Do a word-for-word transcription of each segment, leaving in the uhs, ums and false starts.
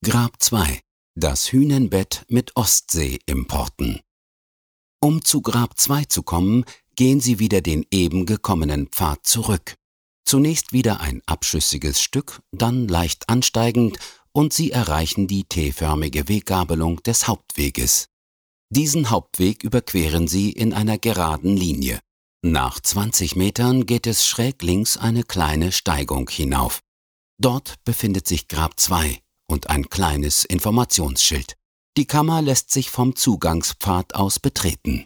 Grab zwei. Das Hünenbett mit Ostsee-Importen. Um zu Grab zwei zu kommen, gehen Sie wieder den eben gekommenen Pfad zurück. Zunächst wieder ein abschüssiges Stück, dann leicht ansteigend und Sie erreichen die T-förmige Weggabelung des Hauptweges. Diesen Hauptweg überqueren Sie in einer geraden Linie. Nach zwanzig Metern geht es schräg links eine kleine Steigung hinauf. Dort befindet sich Grab zwei und ein kleines Informationsschild. Die Kammer lässt sich vom Zugangspfad aus betreten.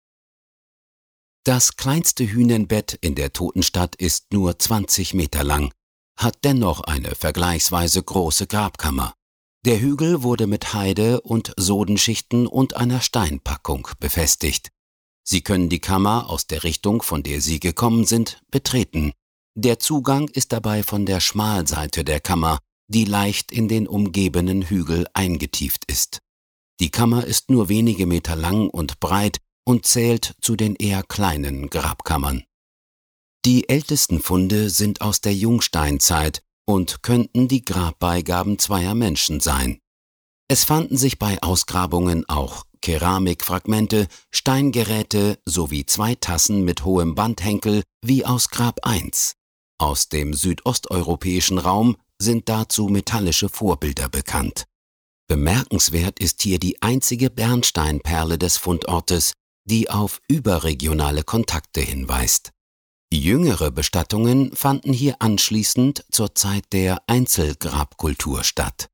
Das kleinste Hünenbett in der Totenstadt ist nur zwanzig Meter lang, hat dennoch eine vergleichsweise große Grabkammer. Der Hügel wurde mit Heide- und Sodenschichten und einer Steinpackung befestigt. Sie können die Kammer aus der Richtung, von der Sie gekommen sind, betreten. Der Zugang ist dabei von der Schmalseite der Kammer, die leicht in den umgebenden Hügel eingetieft ist. Die Kammer ist nur wenige Meter lang und breit und zählt zu den eher kleinen Grabkammern. Die ältesten Funde sind aus der Jungsteinzeit und könnten die Grabbeigaben zweier Menschen sein. Es fanden sich bei Ausgrabungen auch Keramikfragmente, Steingeräte sowie zwei Tassen mit hohem Bandhenkel wie aus Grab eins. Aus dem südosteuropäischen Raum sind dazu metallische Vorbilder bekannt. Bemerkenswert ist hier die einzige Bernsteinperle des Fundortes, die auf überregionale Kontakte hinweist. Jüngere Bestattungen fanden hier anschließend zur Zeit der Einzelgrabkultur statt.